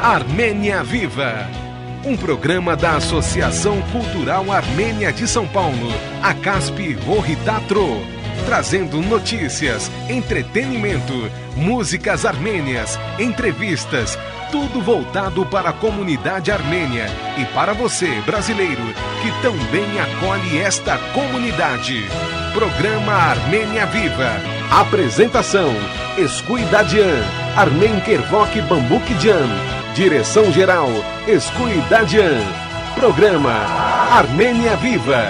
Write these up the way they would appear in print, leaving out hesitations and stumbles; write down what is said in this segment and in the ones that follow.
Armênia Viva, um programa da Associação Cultural Armênia de São Paulo, ACASP Rohitatro, trazendo notícias, entretenimento, músicas armênias, entrevistas, tudo voltado para a comunidade armênia e para você, brasileiro, que também acolhe esta comunidade. Programa Armênia Viva. Apresentação: Escuidadian, Armen Kervok Bambukdian. Direção-geral: Escuidadian. Programa Armênia Viva.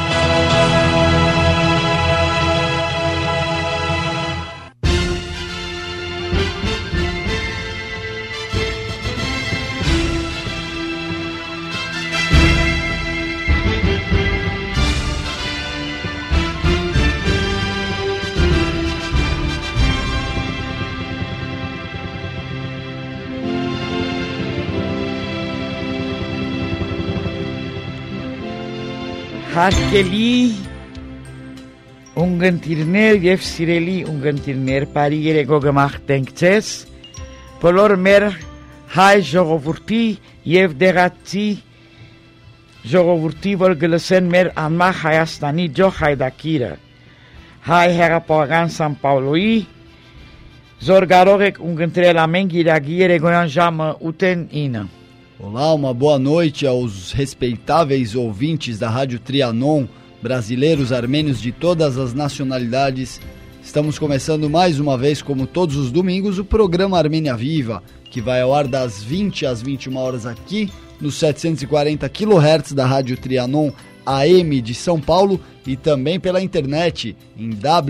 Հարկելի ունգընտիրներ և սիրելի ունգընտիրներ, բարի երեկո գմախտենք ձեզ, բոլոր մեր հայ ժողովուրդի և դեղացի ժողովուրդի, որ գլսեն մեր անմախ Հայաստանի ջող հայդակիրը, հայ հեղափոխական Սան Պաուլոյի, զորգարող եք ունգընտրել ամեն գիրագի երեկոյան ժամը 8:09. Olá, uma boa noite aos respeitáveis ouvintes da Rádio Trianon, brasileiros, armênios de todas as nacionalidades. Estamos começando mais uma vez, como todos os domingos, o programa Armênia Viva, que vai ao ar das 20 às 21 horas aqui, nos 740 kHz da Rádio Trianon AM de São Paulo e também pela internet em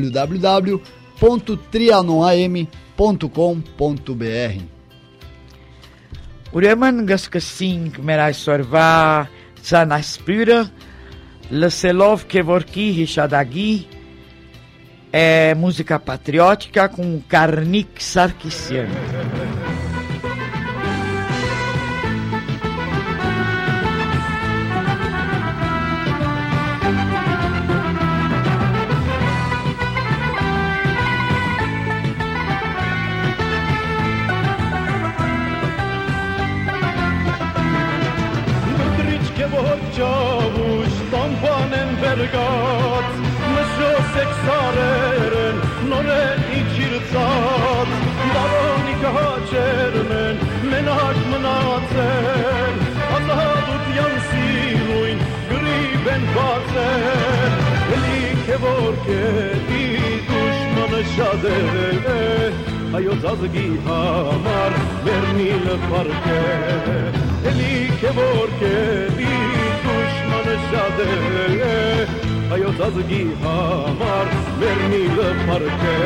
www.trianonam.com.br. Ուրեմն գսկսինք մեր այսօրվա ցանասպյուրը լսելով Քևորկի հիշադակի música patriótica com Karnik Sarkisyan. Հայոց ազգի համար վերնիլը պարկ է, էլի քևորք է, դուշմանը շատ է, հայոց ազգի համար վերնիլը պարկ է.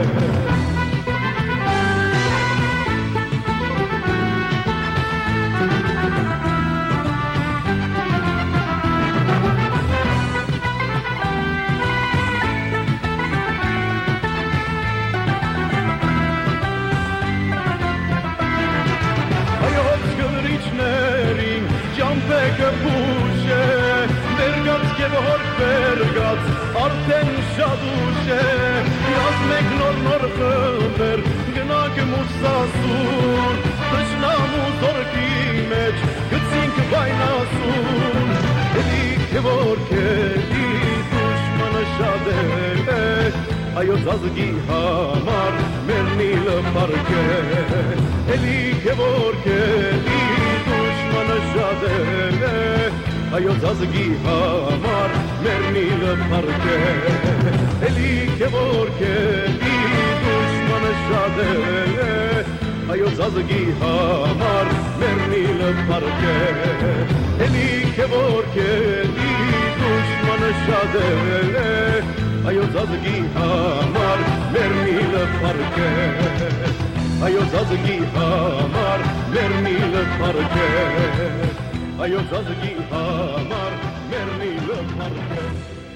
Արդեն շատ ուշ է, ասմեք նոր խմբեր, գնանք մուսասուն, թշնամու զորքի մեջ, գցինք վայնասուն, էլի քևորք է, դուշմանը շատ է, հայոց ազգի համար մերնիլը պարկ է, էլի քևորք է, դուշմանը շատ է, հայոց ազգի համար մերնիլը պարկ է, էլի քևորք է, դուշմանը շատ է, հայոց ազգի համար մերնիլը պարկ է, էլի քևորք է, դուշմանը շատ է, հայոց ազգի համար մերնիլը պարկ է, հայոց ազգի համար մերնիլը պարկ է. Հայոց ազգի համար մերնիլը պարկ է.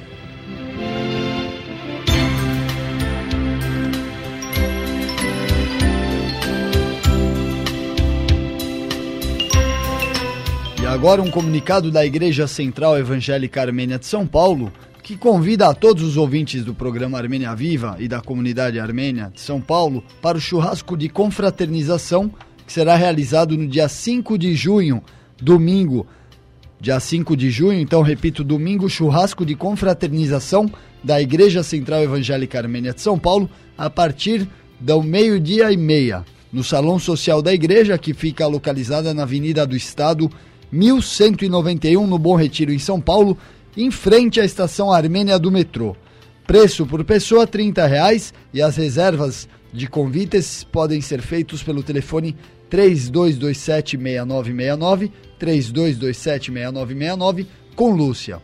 E agora um comunicado da Igreja Central Evangélica Armênia de São Paulo, que convida a todos os ouvintes do programa Armênia Viva e da comunidade armênia de São Paulo para o churrasco de confraternização que será realizado no dia 5 de junho, domingo. Dia 5 de junho, então repito, domingo, churrasco de confraternização da Igreja Central Evangélica Armênia de São Paulo, a partir do 12:30, no Salão Social da Igreja, que fica localizada na Avenida do Estado, 1191, no Bom Retiro, em São Paulo, em frente à Estação Armênia do metrô. Preço por pessoa, R$30, e as reservas de convites podem ser feitos pelo telefone 3227-6969, 3227-6969, com Lúcia.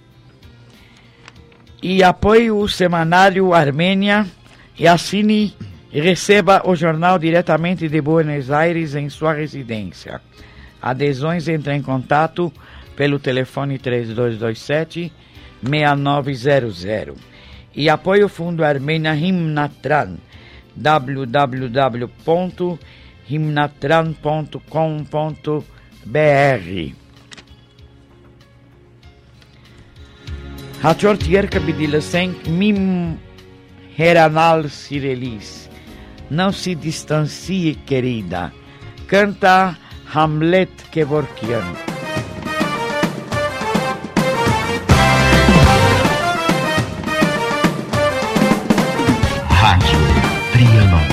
E apoie o Semanário Armênia e assine e receba o jornal diretamente de Buenos Aires em sua residência. Adesões, entre em contato pelo telefone 3227-6900. E apoie o Fundo Armênia Himnatran, www.himnatran.com.br. Hachor tierca bidilasen mim heranal sirelis. Não se distancie, querida. Canta Hamlet Kevorkian. Rádio Trianon.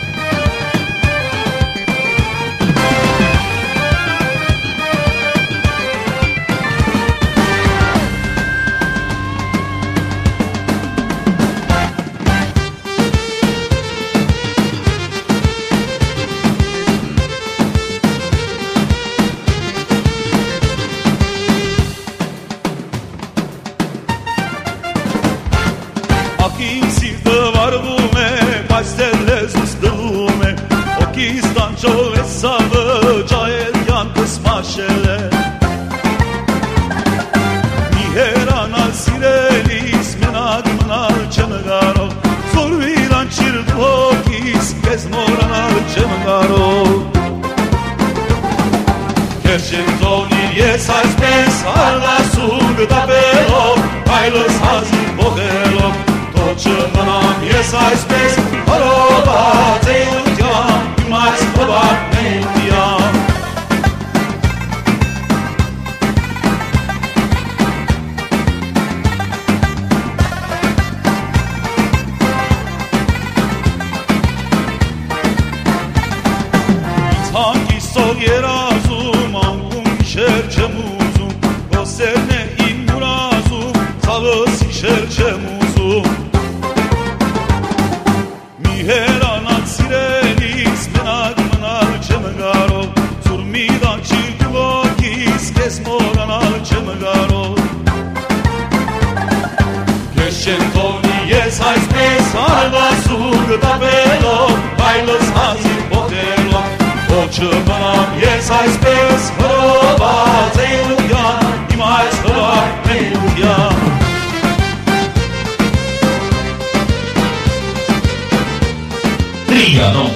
Trianon.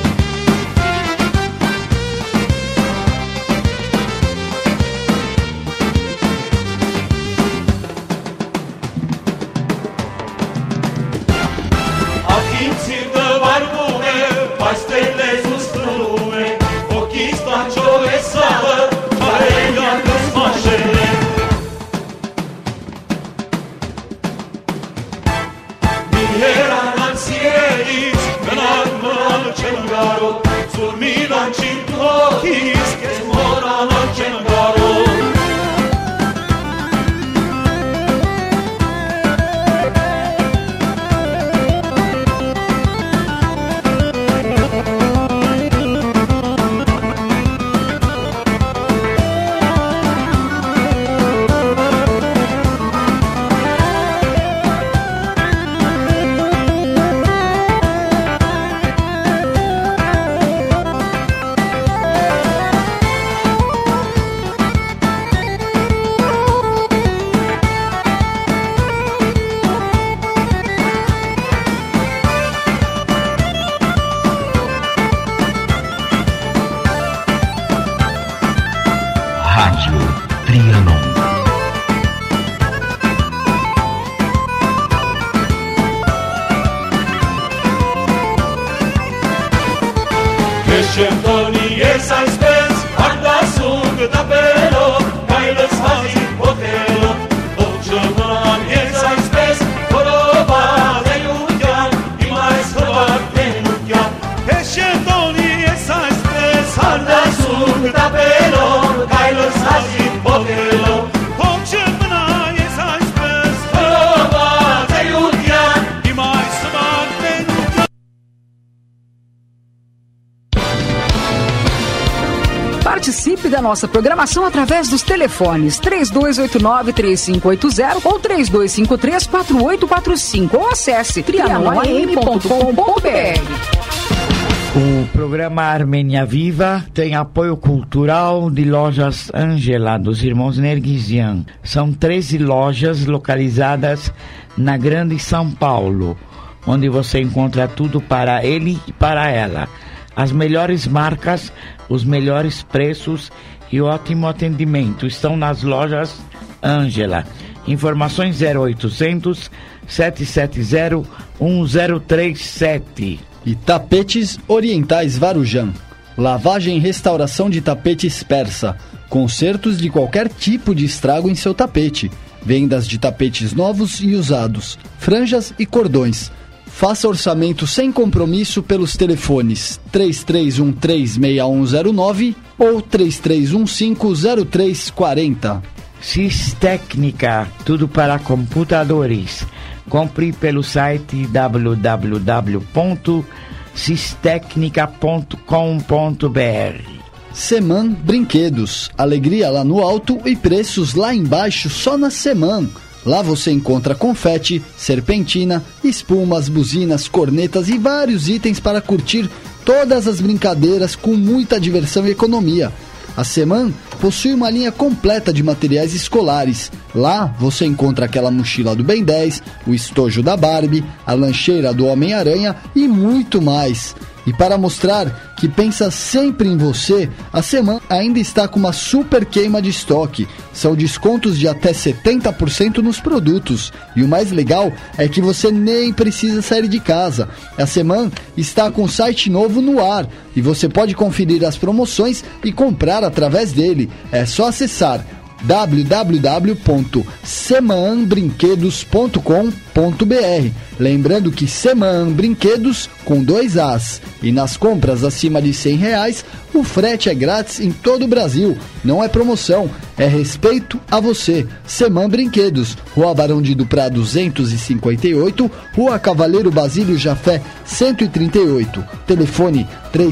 Participe da nossa programação através dos telefones 3289-3580 ou 3253-4845 ou acesse trianoam.com.br. O programa Armênia Viva tem apoio cultural de Lojas Ângela, dos irmãos Nerguisian. São 13 lojas localizadas na Grande São Paulo, onde você encontra tudo para ele e para ela. As melhores marcas, os melhores preços e ótimo atendimento estão nas lojas Ângela. Informações 0800 770 1037. E Tapetes Orientais Varujão. Lavagem e restauração de tapetes persa. Consertos de qualquer tipo de estrago em seu tapete. Vendas de tapetes novos e usados. Franjas e cordões. Faça orçamento sem compromisso pelos telefones 33136109 ou 33150340. Cistécnica, tudo para computadores. Compre pelo site www.cistecnica.com.br. Seman Brinquedos, alegria lá no alto e preços lá embaixo só na Seman. Lá você encontra confete, serpentina, espumas, buzinas, cornetas e vários itens para curtir todas as brincadeiras com muita diversão e economia. A Seman possui uma linha completa de materiais escolares. Lá você encontra aquela mochila do Ben 10, o estojo da Barbie, a lancheira do Homem-Aranha e muito mais. E para mostrar que pensa sempre em você, a Seman ainda está com uma super queima de estoque. São descontos de até 70% nos produtos. E o mais legal é que você nem precisa sair de casa. A Seman está com um site novo no ar e você pode conferir as promoções e comprar através dele. É só acessar www.semanbrinquedos.com.br. Lembrando que Seman Brinquedos com 2 As. E nas compras acima de R$100, o frete é grátis em todo o Brasil. Não é promoção, é respeito a você. Seman Brinquedos, Rua Barão de Duprá 258, Rua Cavaleiro Basílio Jafé 138. Telefone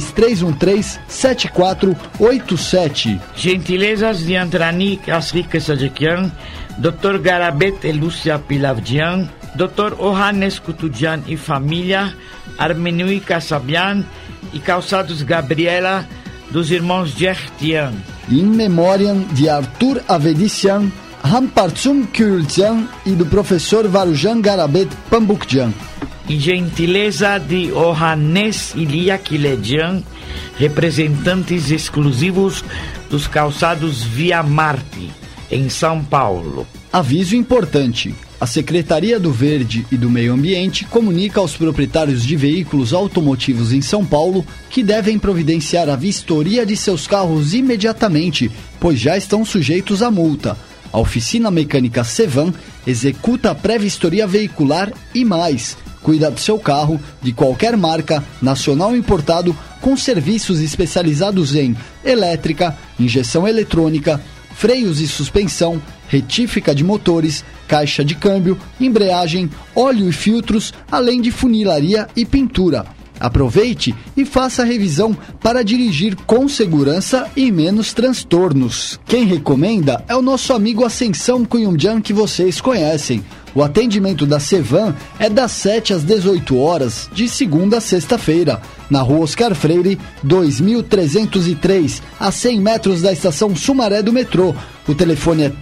3313-7487. Gentilezas de Antranik Asrik Sajekian, Dr. Garabet e Lúcia Pilavdian, Dr. Ohanes Kutudian e família, Armenui Kassabian e Calçados Gabriela, dos irmãos Gertian. In memoriam de Arthur Avedician, Rampartsum Kultian e do professor Varujan Garabet Pambukjian. E gentileza de Ohanes Ilia Kiledian, representantes exclusivos dos calçados Via Marte, em São Paulo. Aviso importante: a Secretaria do Verde e do Meio Ambiente comunica aos proprietários de veículos automotivos em São Paulo que devem providenciar a vistoria de seus carros imediatamente, pois já estão sujeitos à multa. A Oficina Mecânica Sevan executa a pré-vistoria veicular e mais. Cuida do seu carro, de qualquer marca, nacional ou importado, com serviços especializados em elétrica, injeção eletrônica, freios e suspensão, retífica de motores, caixa de câmbio, embreagem, óleo e filtros, além de funilaria e pintura. Aproveite e faça a revisão para dirigir com segurança e menos transtornos. Quem recomenda é o nosso amigo Ascensão Cunhumjan, que vocês conhecem. O atendimento da Sevan é das 7 às 18 horas, de segunda a sexta-feira, na Rua Oscar Freire, 2303, a 100 metros da estação Sumaré do metrô. O telefone é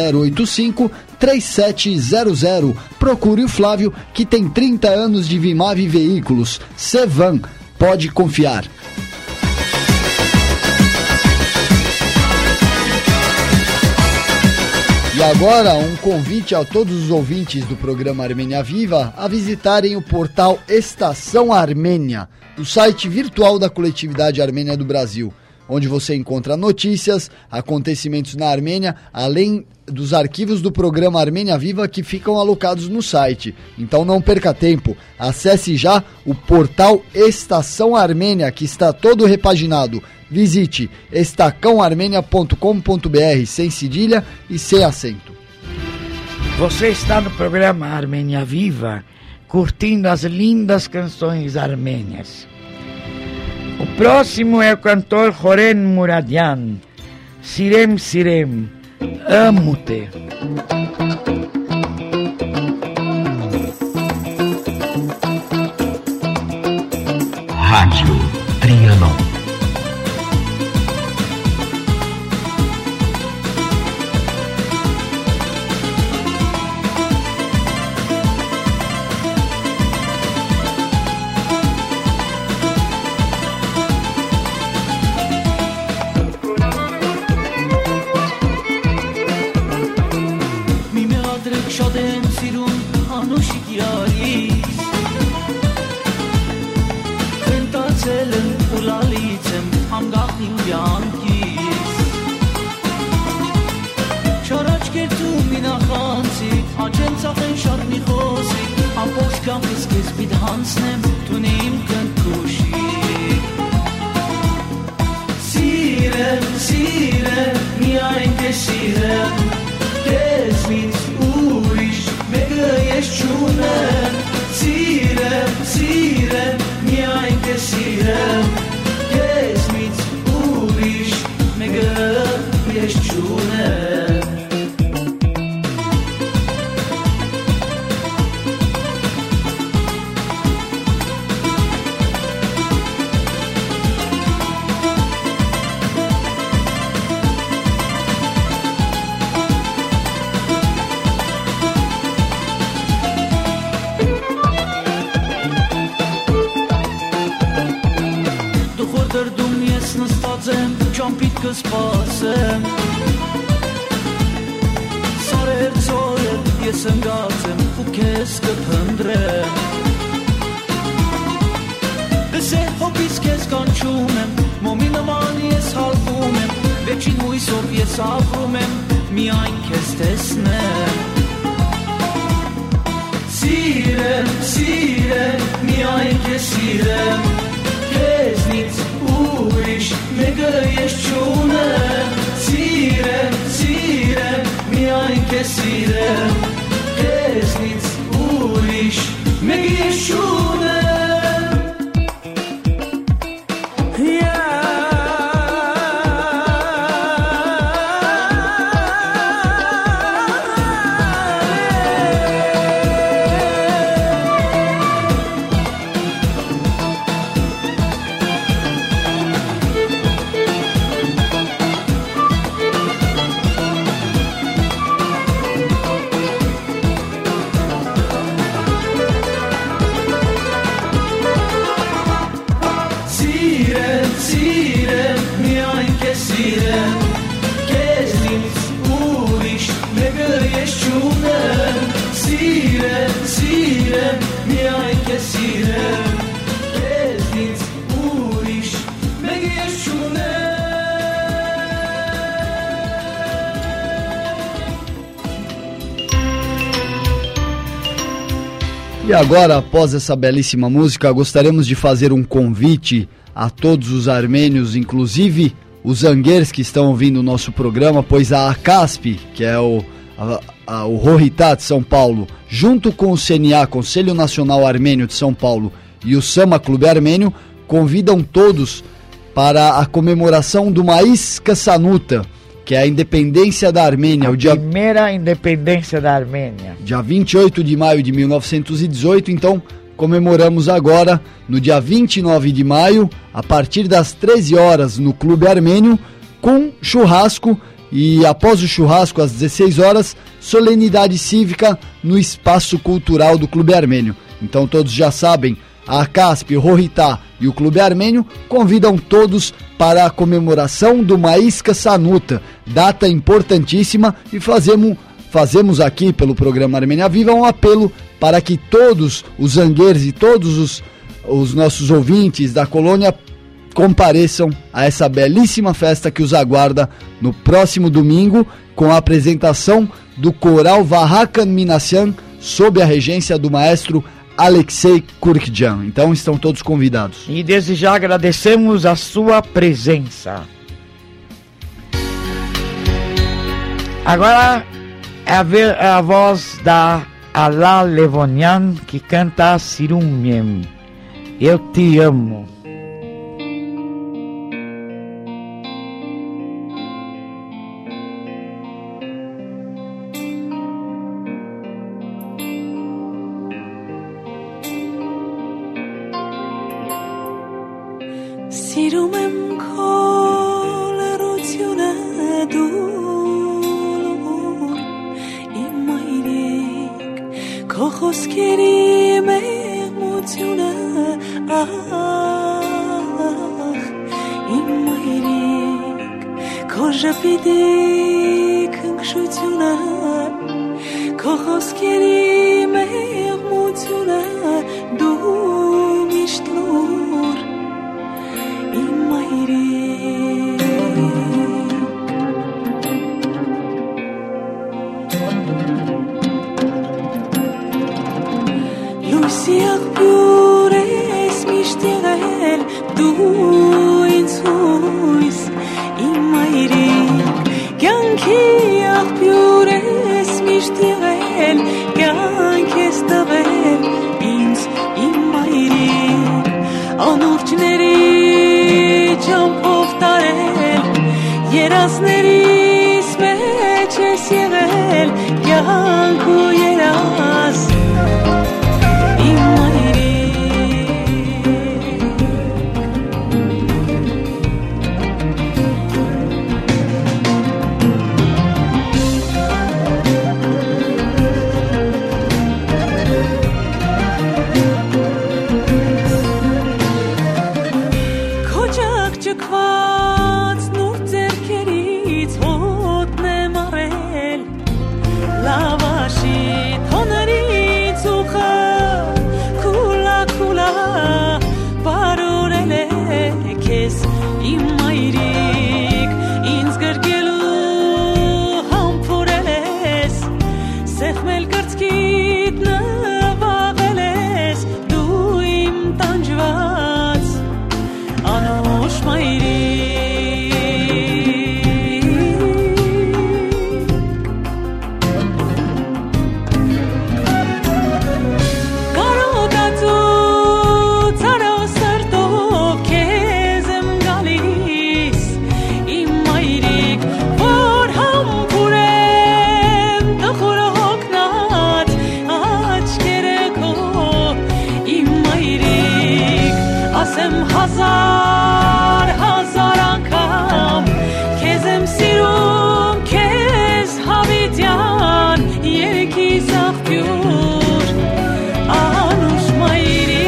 3085-3700. Procure o Flávio, que tem 30 anos de Vimave Veículos. Sevan, pode confiar. E agora, um convite a todos os ouvintes do programa Armênia Viva a visitarem o portal Estação Armênia, o site virtual da coletividade armênia do Brasil, onde você encontra notícias, acontecimentos na Armênia, além dos arquivos do programa Armênia Viva que ficam alocados no site. Então não perca tempo, acesse já o portal Estação Armênia, que está todo repaginado. Visite estacãoarmenia.com.br, sem cedilha e sem acento. Você está no programa Armênia Viva, curtindo as lindas canções armênias. O próximo é o cantor Horen Muradian, Sirem Sirem, Amo-te. Rádio Trianon. E agora, após essa belíssima música, gostaríamos de fazer um convite a todos os armênios, inclusive os zangueiros que estão ouvindo o nosso programa, pois a ACASP, que é o Rohitá de São Paulo, junto com o CNA, Conselho Nacional Armênio de São Paulo, e o Sama Clube Armênio, convidam todos para a comemoração do Maïs Kassanuta, que é a independência da Armênia. Primeira independência da Armênia. Dia 28 de maio de 1918, então comemoramos agora, no dia 29 de maio, a partir das 13 horas, no Clube Armênio, com churrasco, e após o churrasco, às 16 horas, solenidade cívica no Espaço Cultural do Clube Armênio. Então todos já sabem, a ACASP, o Rohitá e o Clube Armênio convidam todos para a comemoração do Maïs Kassanuta, data importantíssima, e fazemos aqui pelo programa Armênia Viva um apelo para que todos os zangueiros e todos os nossos ouvintes da colônia compareçam a essa belíssima festa que os aguarda no próximo domingo, com a apresentação do coral Vahakan Minasyan, sob a regência do maestro Alexei Kurkjian. Então estão todos convidados. E desde já agradecemos a sua presença. Agora é a voz da Ala Levonian, que canta Sirumiem, Eu Te Amo. Sirumem kol eruzione dolor imairik kochos kerim emozione imairik koja pidik kshutione kochos kerim emozione du mishtlor Lucia pures mistirel du insuis imairi ganki pures mistirel gankestavel ins imairi anurçneri Can povtarel Yerasneris meçes yevel Yanku yeras İmmayri Çıkված նուր ձերքերից հոտնեմ առել լավաշի թոներից ուխը քուլա քուլա բարորել է քեզ իմ մայրիկ ինձ գրկելու համբուրել ես սեղմել կրծքիդ նվաղել ես դու իմ տանջված Anosh Mayri Karogatu Taro Sartov Kezem Galis Imayrik Vor Hampurem Takhuroknat Achkereko Imayrik Asem Hazar անգամ Քեզեմ սիրում քեզ հավիտյան Երեքիս աղբյուր Անուշ մայրի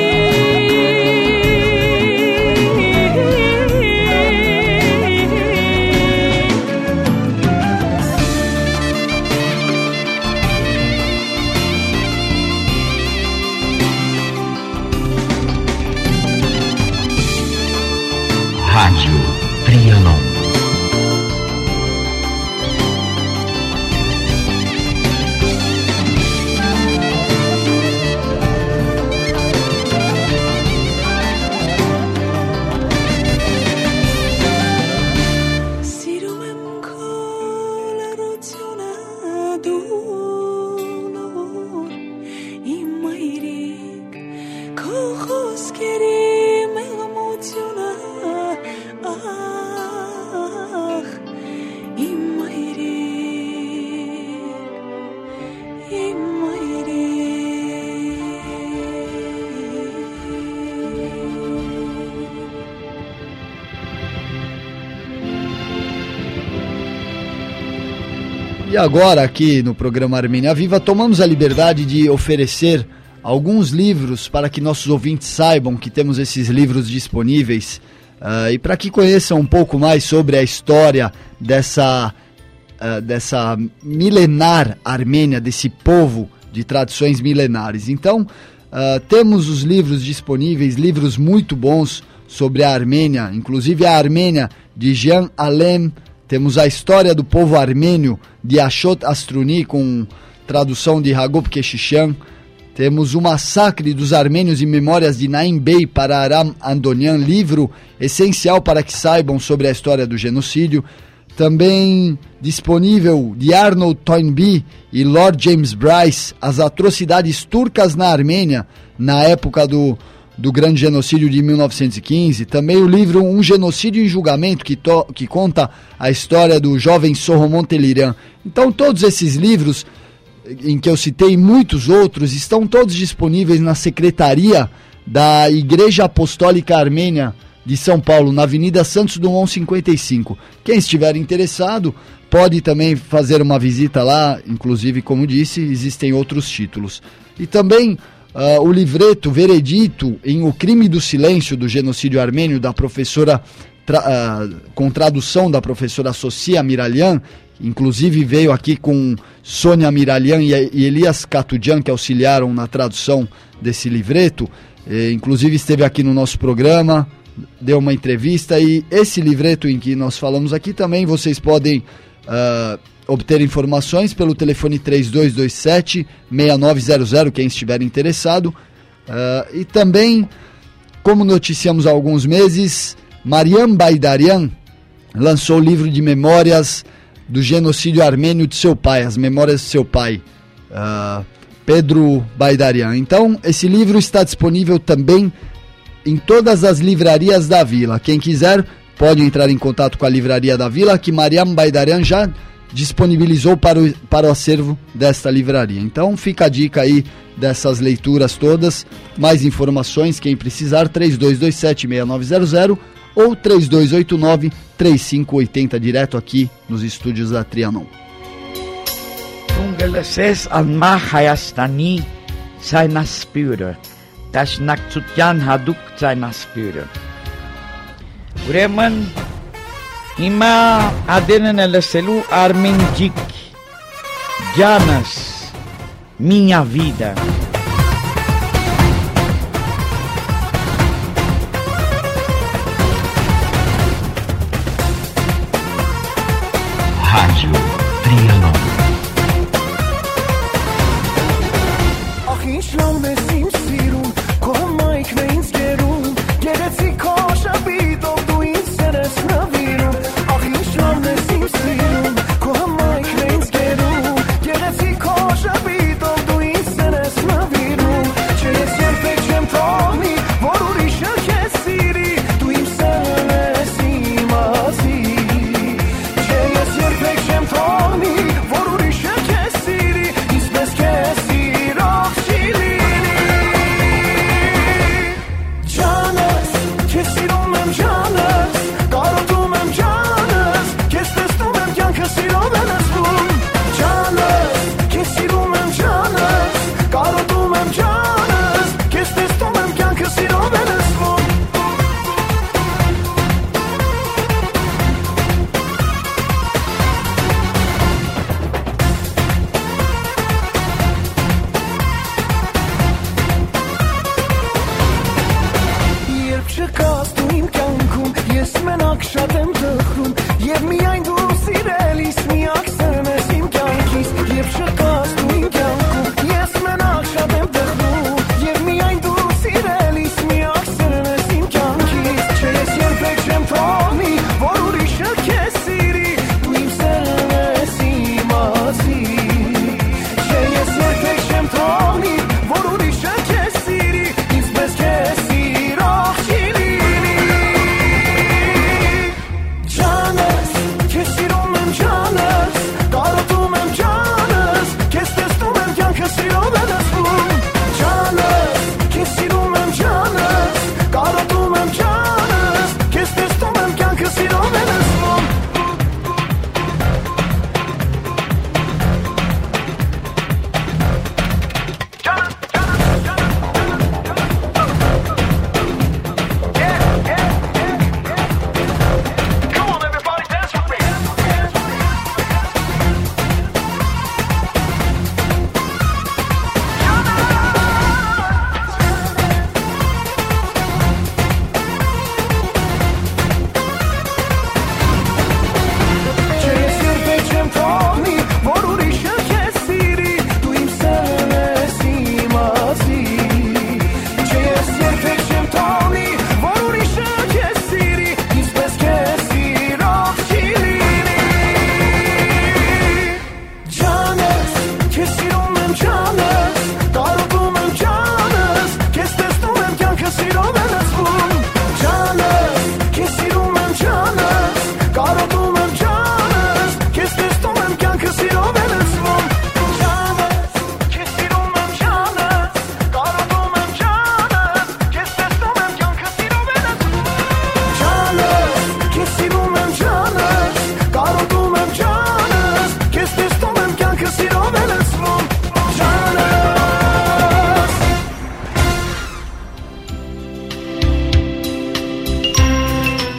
Rádio Trianon. Sirumem kol eruzione dolor imairik kochos kerim emozione E agora, aqui no programa Armênia Viva, tomamos a liberdade de oferecer alguns livros para que nossos ouvintes saibam que temos esses livros disponíveis e para que conheçam um pouco mais sobre a história dessa milenar Armênia, desse povo de tradições milenares. Então, temos os livros disponíveis, livros muito bons, sobre a Armênia, inclusive a Armênia de Jean Alem. Temos a história do povo armênio de Ashot Astruni, com tradução de Hagop Keshishan. Temos o Massacre dos Armênios e Memórias de Naim Bey para Aram Andonian, livro essencial para que saibam sobre a história do genocídio. Também disponível de Arnold Toynbee e Lord James Bryce, As Atrocidades Turcas na Armênia, na época do grande genocídio de 1915. Também o livro Um Genocídio em Julgamento, que conta a história do jovem Sohromon Teliran. Então todos esses livros, em que eu citei muitos outros, estão todos disponíveis na secretaria da Igreja Apostólica Armênia de São Paulo, na Avenida Santos Dumont 55. Quem estiver interessado pode também fazer uma visita lá, inclusive, como disse, existem outros títulos. E também o livreto Veredito em O Crime do Silêncio do Genocídio Armênio, da professora, com tradução da professora Socia Miralyan, inclusive veio aqui com Sônia Miralyan e Elias Katudjan, que auxiliaram na tradução desse livreto. Inclusive esteve aqui no nosso programa, deu uma entrevista, e esse livreto em que nós falamos aqui também vocês podem obter informações pelo telefone 3227-6900, quem estiver interessado. E também, como noticiamos há alguns meses, Mariam Baidarian lançou o livro de memórias do genocídio armênio de seu pai, as memórias de seu pai, Pedro Baidarian. Então, esse livro está disponível também em todas as livrarias da Vila. Quem quiser pode entrar em contato com a livraria da Vila, que Mariam Baidarian já disponibilizou para o acervo desta livraria. Então fica a dica aí dessas leituras todas. Mais informações, quem precisar, 3227-6900 ou 3289-3580, direto aqui nos estúdios da Trianon. Ungeleses alma hayastani sainaspyre, tashnaktsutyan haduk sainaspyre. Ուրեմն հիմա adenen լսելու Armenjik Ջանս Minha Vida. Rádio Trianon. It's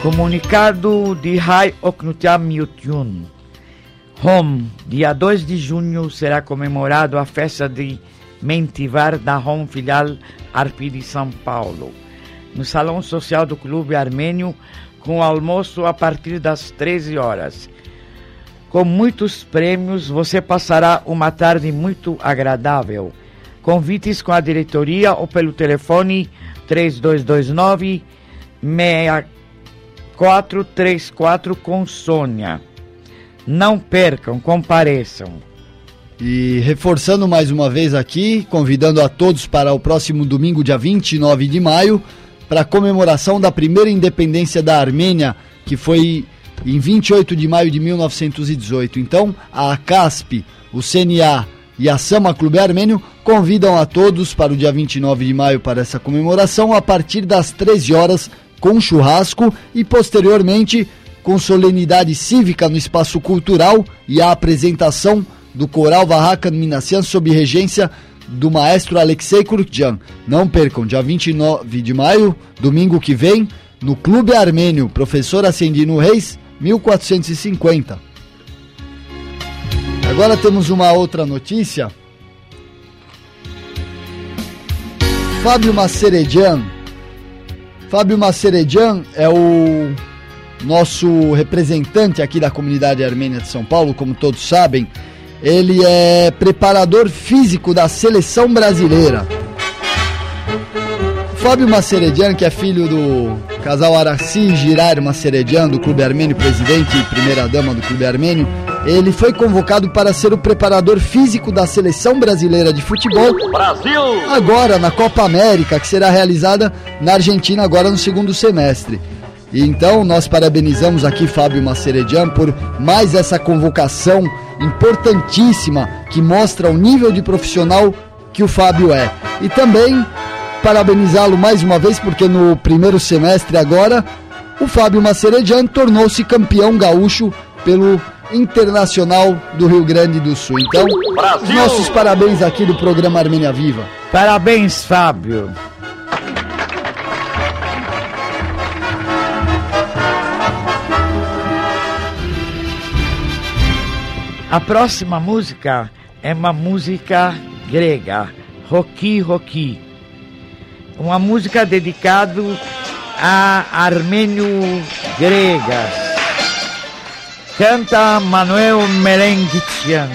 Comunicado de Hai Oknutiam Yutyun. Dia 2 de junho será comemorado a festa de Mentivar da Hom Filial Arpi de São Paulo, no Salão Social do Clube Armênio, com almoço a partir das 13 horas. Com muitos prêmios, você passará uma tarde muito agradável. Convites com a diretoria ou pelo telefone 3229-6434 com Sônia. Não percam, compareçam. E reforçando mais uma vez aqui, convidando a todos para o próximo domingo, dia 29 de maio, para a comemoração da primeira independência da Armênia, que foi em 28 de maio de 1918. Então, a ACASP, o CNA e a Sama Clube Armênio convidam a todos para o dia 29 de maio para essa comemoração, a partir das 13 horas, com churrasco e posteriormente com solenidade cívica no espaço cultural e a apresentação do Coral Vahakan Minassian sob regência do maestro Alexei Kurkjan. Não percam, dia 29 de maio, domingo que vem, no Clube Armênio, Professor Ascendino Reis, 1450. Agora temos uma outra notícia. Fábio Masseredjan. Fábio Masseredjan é o nosso representante aqui da comunidade armênia de São Paulo, como todos sabem. Ele é preparador físico da seleção brasileira. Fábio Masseredjan, que é filho do casal Araci Girar Masseredjan, do Clube Armênio, presidente e primeira-dama do Clube Armênio, ele foi convocado para ser o preparador físico da seleção brasileira de futebol, Brasil! Agora na Copa América, que será realizada na Argentina agora no segundo semestre. E então nós parabenizamos aqui Fábio Masseredjan por mais essa convocação importantíssima que mostra o nível de profissional que o Fábio é. E também parabenizá-lo mais uma vez porque no primeiro semestre agora o Fábio Masseredjan tornou-se campeão gaúcho pelo Internacional do Rio Grande do Sul. Então, Brasil! Os nossos parabéns aqui do programa Armênia Viva. Parabéns, Fábio. A próxima música é uma música grega, Roki Roki. Uma música dedicada a armênio gregas. Canta Manuel Melengitsian.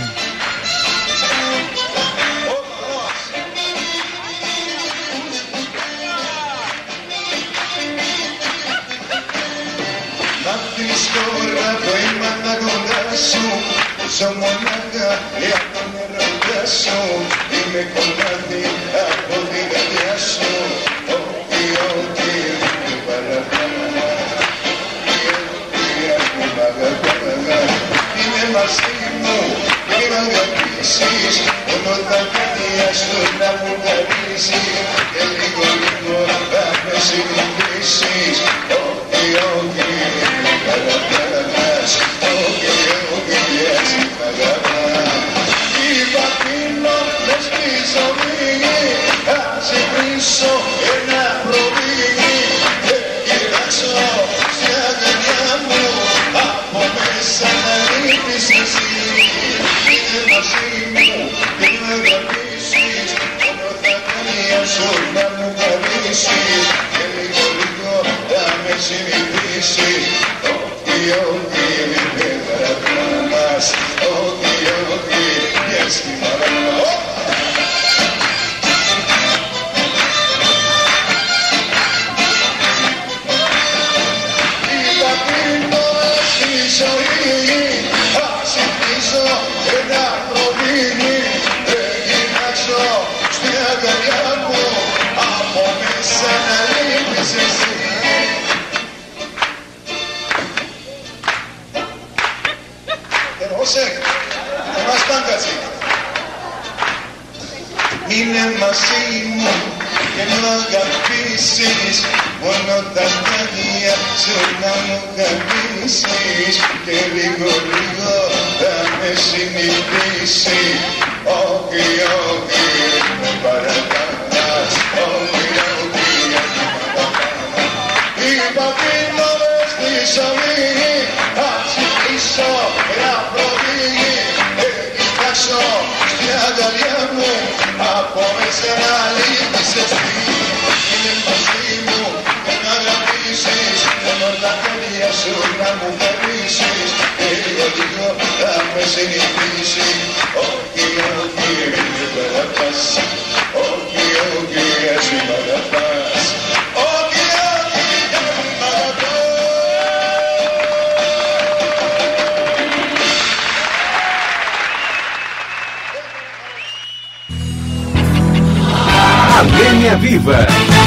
Armênia Viva!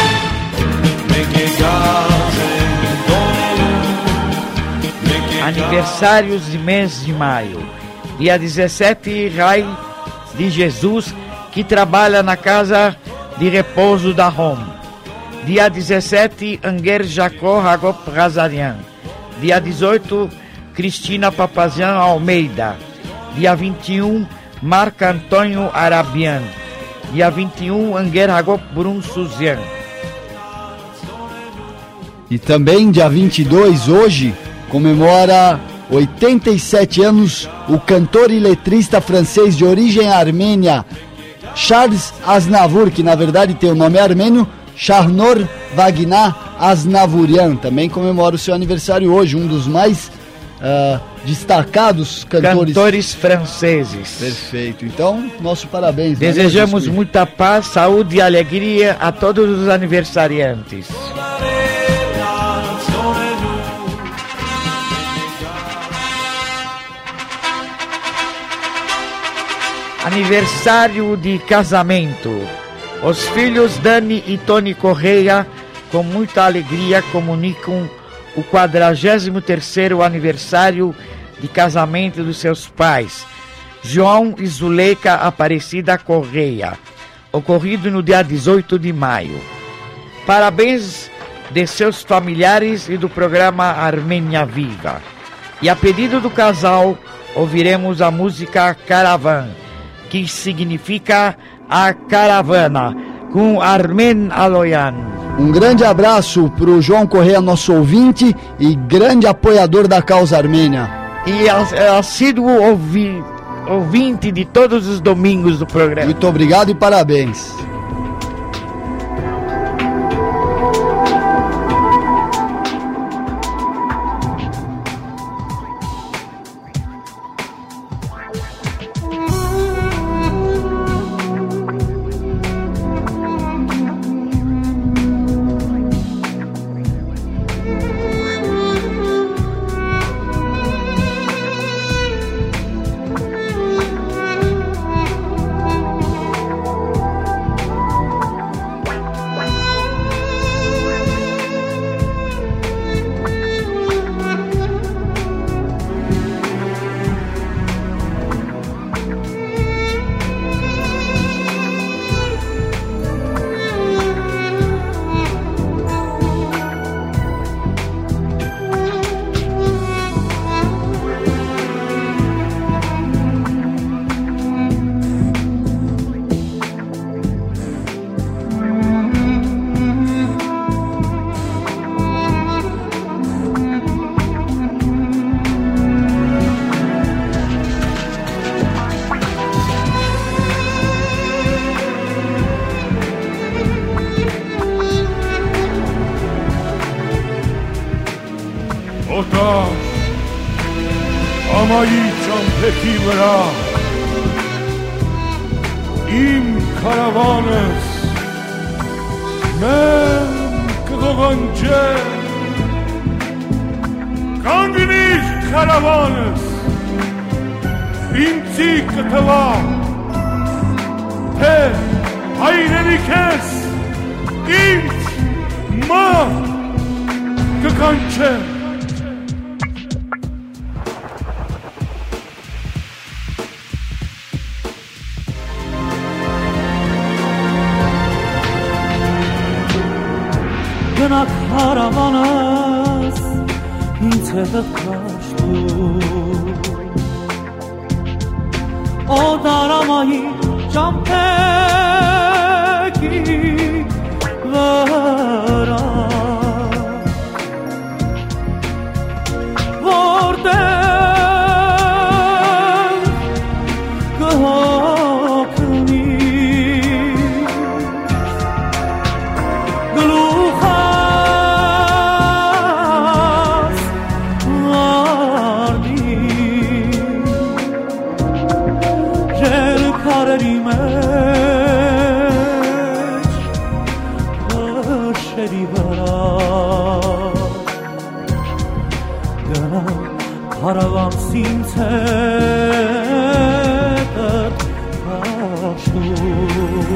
Aniversários de mês de maio. Dia 17, Rai de Jesus, que trabalha na casa de repouso da Roma. Dia 17, Anger Jacó Hagop Razarian. Dia 18, Cristina Papazian Almeida. Dia 21, Marco Antônio Arabian. Dia 21, Anger Hagop Brun Suzian. E também, dia 22, hoje, comemora 87 anos o cantor e letrista francês de origem armênia, Charles Aznavour, que na verdade tem o nome armênio, Shahnor Vagnar Aznavourian. Também comemora o seu aniversário hoje, um dos mais destacados cantores franceses. Perfeito. Então, nosso parabéns. Desejamos muita paz, saúde e alegria a todos os aniversariantes. Aniversário de casamento. Os filhos Dani e Tony Correia, com muita alegria, comunicam o 43º aniversário de casamento dos seus pais, João e Zuleika Aparecida Correia, ocorrido no dia 18 de maio. Parabéns de seus familiares e do programa Armênia Viva. E a pedido do casal, ouviremos a música Caravan, que significa a caravana, com Armen Aloyan. Um grande abraço para o João Correia, nosso ouvinte e grande apoiador da causa armênia. E assíduo ouvinte de todos os domingos do programa. Muito obrigado e parabéns. սինցետդ աշտուր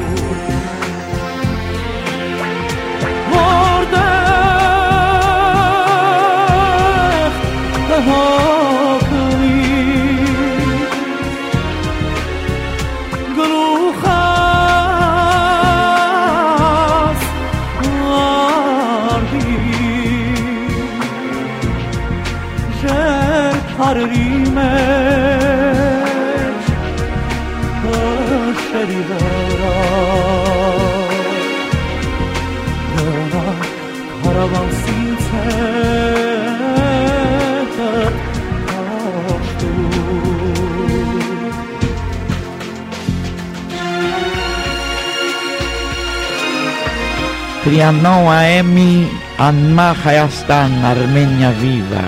Որտեղ կհոգվի գլուխաս արդի Հարերի մեջ հրշերի վրա Գնա հարավան սինցետդ աշտուր Trianon AM, Anma Hayastan, Armenia Viva.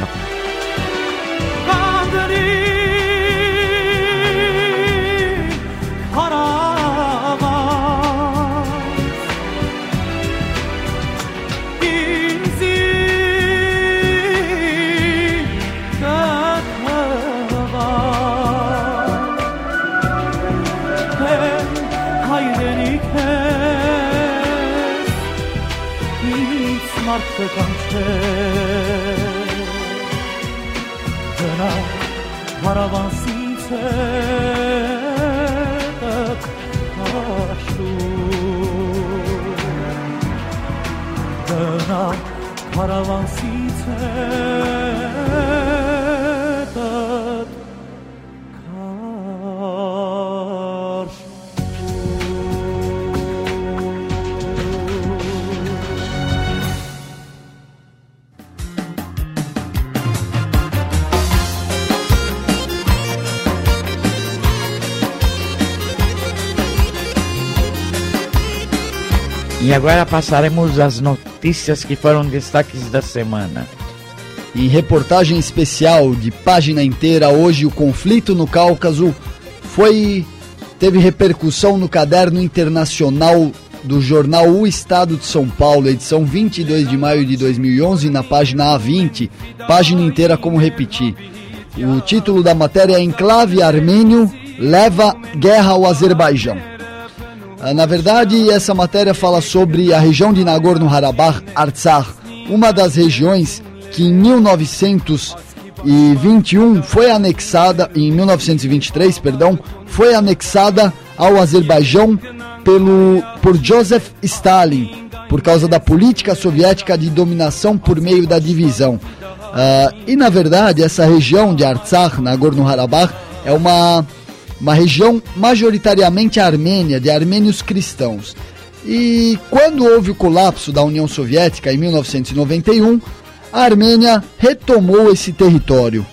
Գնա հարավան սինցետդ աշտուր Գնա հարավան սինցետդ E agora passaremos as notícias que foram destaques da semana. Em reportagem especial de página inteira, hoje o conflito no Cáucaso teve repercussão no caderno internacional do jornal O Estado de São Paulo, edição 22 de maio de 2011, na página A20, página inteira como repetir. O título da matéria é Enclave Armênio leva guerra ao Azerbaijão. Na verdade, essa matéria fala sobre a região de Nagorno-Karabakh, Artsakh, uma das regiões que em 1921 foi anexada, em 1923, perdão, foi anexada ao Azerbaijão por Joseph Stalin, por causa da política soviética de dominação por meio da divisão. E na verdade, essa região de Artsakh, Nagorno-Karabakh, é uma região majoritariamente armênia, de armênios cristãos. E quando houve o colapso da União Soviética em 1991, a Armênia retomou esse território.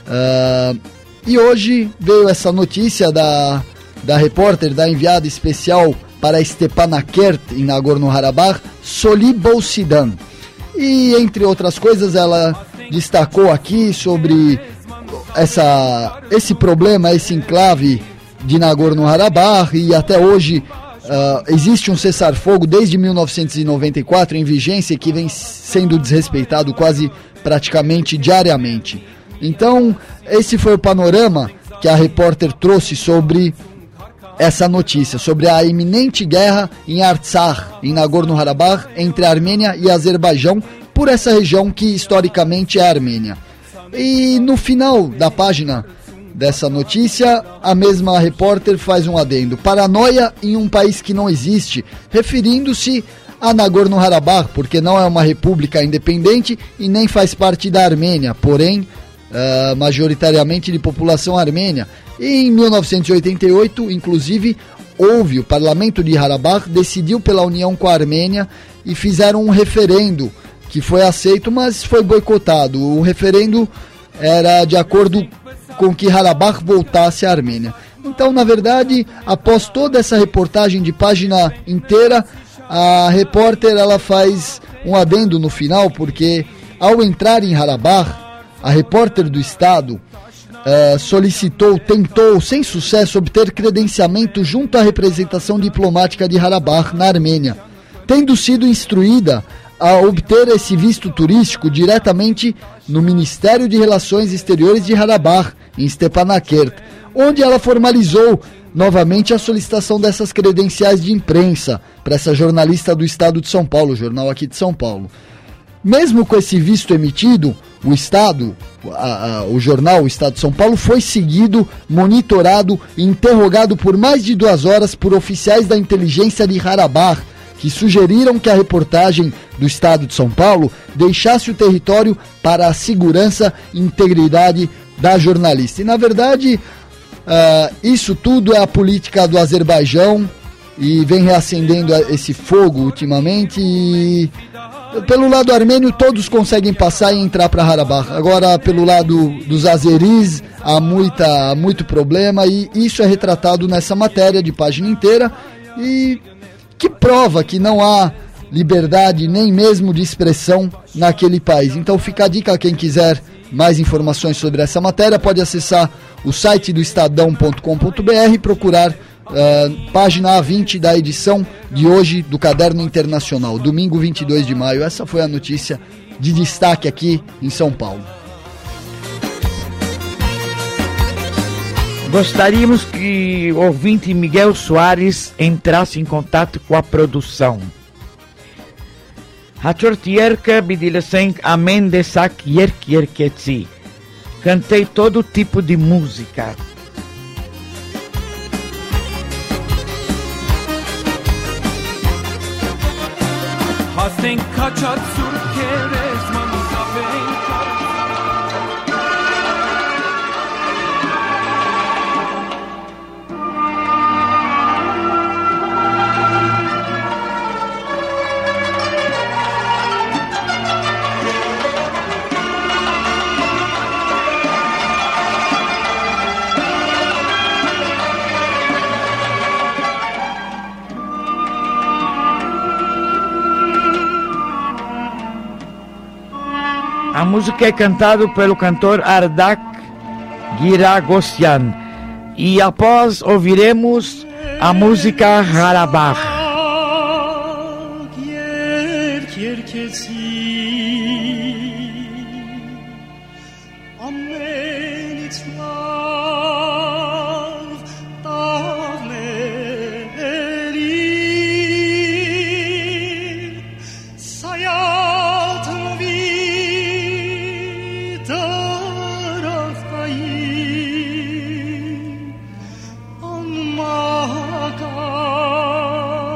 E hoje veio essa notícia da repórter, da enviada especial para Stepanakert, em Nagorno-Karabakh, Soli Bolsidan. E entre outras coisas, ela destacou aqui sobre esse problema, esse enclave de Nagorno-Karabakh, e até hoje existe um cessar-fogo desde 1994 em vigência, que vem sendo desrespeitado quase praticamente diariamente. Então, esse foi o panorama que a repórter trouxe sobre essa notícia, sobre a iminente guerra em Artsakh, em Nagorno-Karabakh, entre a Armênia e Azerbaijão, por essa região que historicamente é a Armênia. E no final da página dessa notícia, a mesma repórter faz um adendo: paranoia em um país que não existe, referindo-se a Nagorno-Karabakh, porque não é uma república independente e nem faz parte da Armênia, porém majoritariamente de população armênia. E em 1988, inclusive, o parlamento de Karabakh decidiu pela união com a Armênia e fizeram um referendo que foi aceito, mas foi boicotado. O referendo era de acordo com que Karabakh voltasse à Armênia. Então, na verdade, após toda essa reportagem de página inteira, a repórter ela faz um adendo no final, porque ao entrar em Karabakh, a repórter do Estado tentou, sem sucesso, obter credenciamento junto à representação diplomática de Karabakh na Armênia, tendo sido instruída a obter esse visto turístico diretamente no Ministério de Relações Exteriores de Karabakh, em Stepanakert, onde ela formalizou novamente a solicitação dessas credenciais de imprensa para essa jornalista do Estado de São Paulo, jornal aqui de São Paulo. Mesmo com esse visto emitido, o Estado, o jornal, o Estado de São Paulo, foi seguido, monitorado e interrogado por mais de 2 horas por oficiais da inteligência de Harabach, que sugeriram que a reportagem do Estado de São Paulo deixasse o território para a segurança e integridade da jornalista. E, na verdade, isso tudo é a política do Azerbaijão e vem reacendendo esse fogo ultimamente. E pelo lado armênio todos conseguem passar e entrar para Harabach. Agora pelo lado dos azeris há muito problema, e isso é retratado nessa matéria de página inteira, e que prova que não há liberdade nem mesmo de expressão naquele país. Então fica a dica, quem quiser mais informações sobre essa matéria pode acessar o site do estadão.com.br e procurar página A20 da edição de hoje do Caderno Internacional, domingo 22 de maio. Essa foi a notícia de destaque aqui em São Paulo. Gostaríamos que o ouvinte Miguel Soares entrasse em contato com a produção. Hachortierka bidilesenk amen desak yerkierketsi. Cantei todo tipo de música. Hasten kaçat sur kerezman kafen A música é cantada pelo cantor Ardak Giragosyan. E após ouviremos a música Harabach. Maga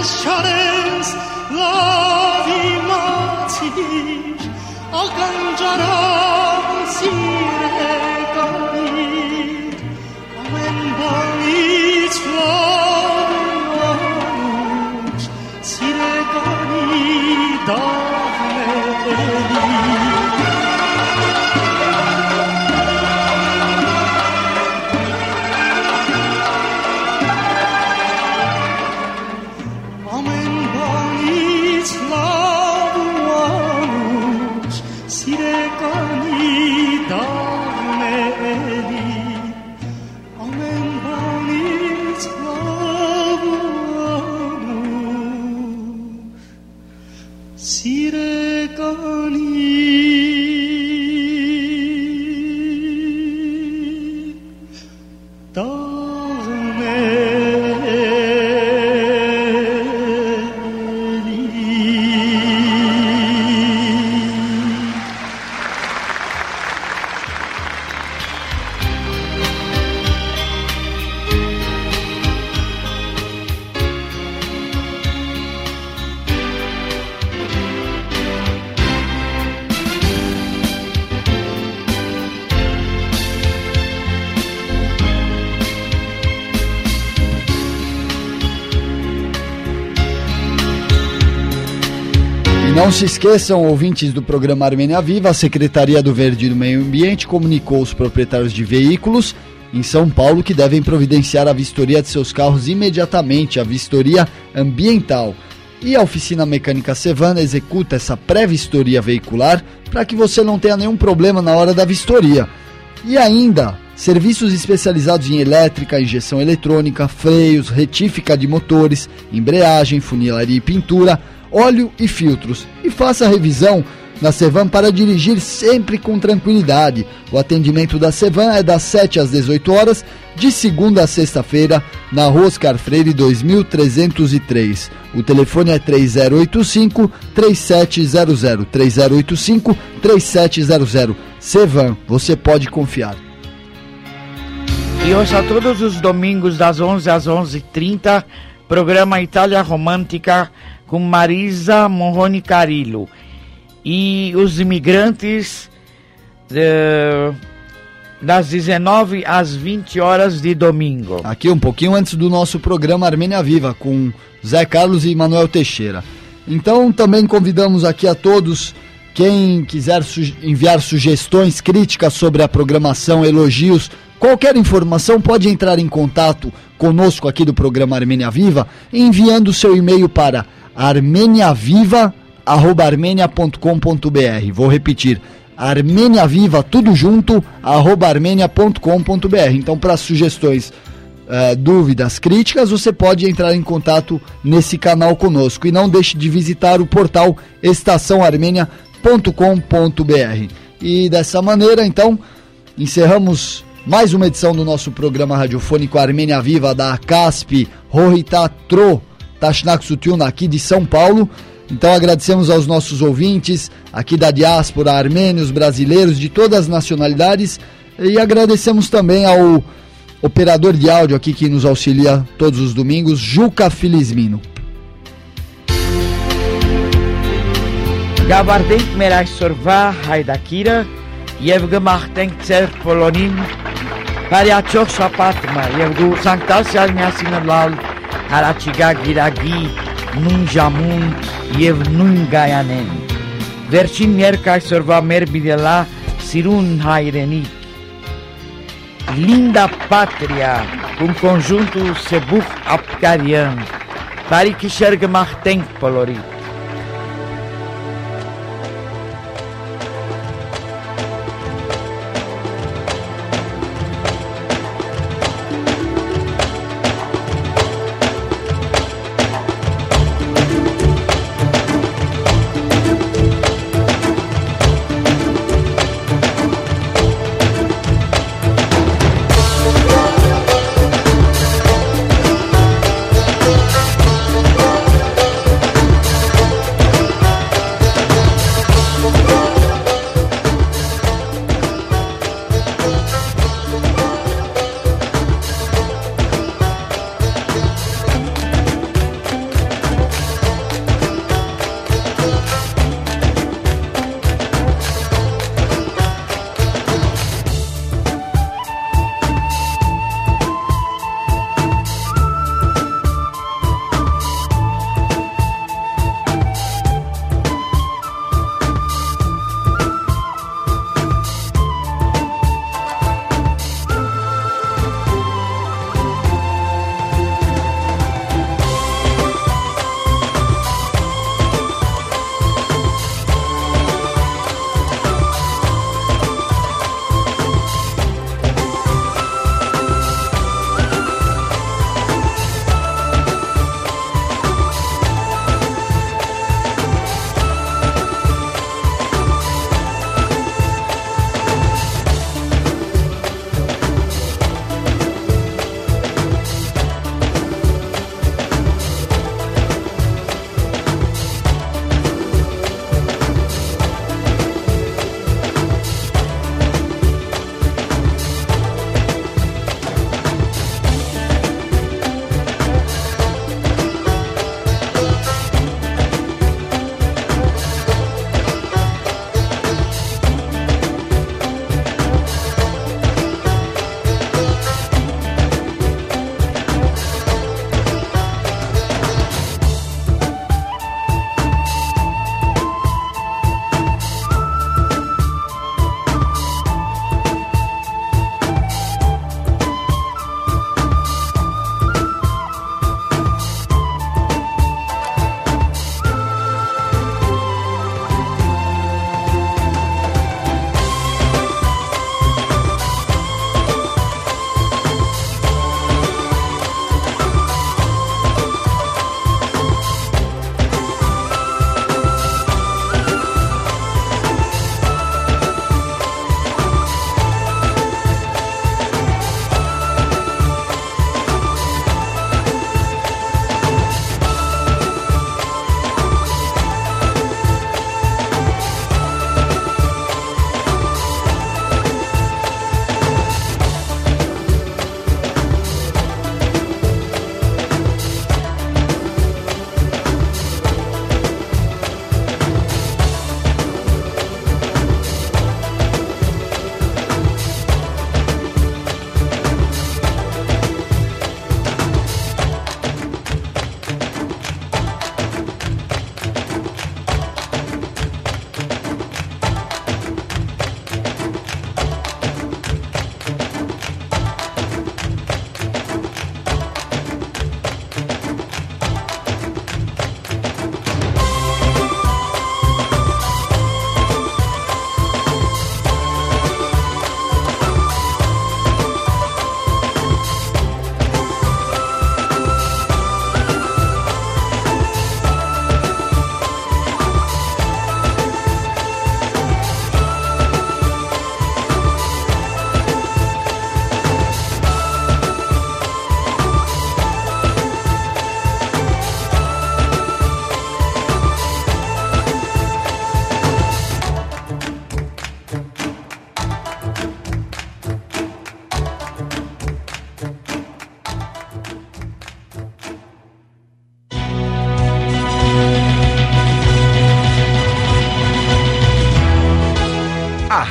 شرس لاوی ماتی آگنجارم سیرگانی آمن باید لاوش سیرگانی داغلی Não se esqueçam, ouvintes do programa Armênia Viva, a Secretaria do Verde e do Meio Ambiente comunicou aos proprietários de veículos em São Paulo que devem providenciar a vistoria de seus carros imediatamente, a vistoria ambiental. E a Oficina Mecânica Sevan executa essa pré-vistoria veicular para que você não tenha nenhum problema na hora da vistoria. E ainda, serviços especializados em elétrica, injeção eletrônica, freios, retífica de motores, embreagem, funilaria e pintura, óleo e filtros. E faça a revisão na Sevan para dirigir sempre com tranquilidade. O atendimento da Sevan é das 7 às 18 horas, de segunda a sexta-feira, na Rua Oscar Freire 2303. O telefone é 3085-3700. 3085-3700. Sevan, você pode confiar. E hoje, a todos os domingos, das 11 às 11h30, programa Itália Romântica com Marisa Morrone Carillo. E os imigrantes das 19 às 20 horas de domingo. Aqui um pouquinho antes do nosso programa Armênia Viva, com Zé Carlos e Manuel Teixeira. Então também convidamos aqui a todos, quem quiser enviar sugestões, críticas sobre a programação, elogios, qualquer informação, pode entrar em contato conosco aqui do programa Armênia Viva, enviando seu e-mail para armeniaviva@armenia.com.br. Vou repetir, armeniaviva, tudo junto, @armenia.com.br. Então, para sugestões, dúvidas, críticas, você pode entrar em contato nesse canal conosco. E não deixe de visitar o portal estaçãoarmenia.com.br. E dessa maneira, então, encerramos mais uma edição do nosso programa radiofônico Armênia Viva da CASP Rohitatro Tashnak Sutiuna, aqui de São Paulo. Então agradecemos aos nossos ouvintes aqui da diáspora, armênios, brasileiros, de todas as nacionalidades, e agradecemos também ao operador de áudio aqui que nos auxilia todos os domingos, Juca Filismino. Gavardenk Merai Sorva Haidakira, Yevgamartenk Tser Polonim, Pariachok Shapatma, Yevgu Sanktasya Nyasinalal, Harachiga Giragi, Nun Jamun, Yev Nun Gayanen. Verchin Merkai Sorva Merbidela, Sirun Hairenik. Linda Pátria, com conjunto Sebuch Apkarian, Tarik Shergamartenk Polorit.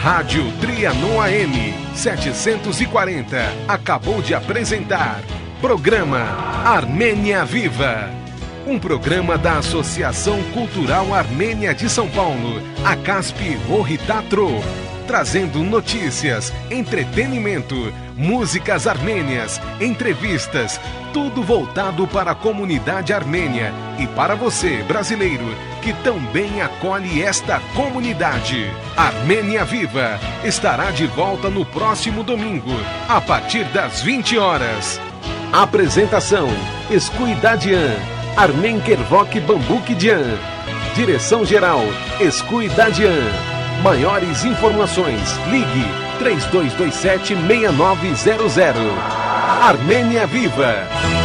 Rádio Trianon AM 740 acabou de apresentar Programa Armênia Viva. Um programa da Associação Cultural Armênia de São Paulo, a CASP Rohitatro, trazendo notícias, entretenimento, músicas armênias, entrevistas, tudo voltado para a comunidade armênia e para você, brasileiro, que também acolhe esta comunidade. Armênia Viva estará de volta no próximo domingo, a partir das 20 horas. Apresentação: Escuidadian, Armen Kervok Bambukidian. Direção-geral: Escuidadian. Maiores informações, ligue 3227-6900. Armênia Viva!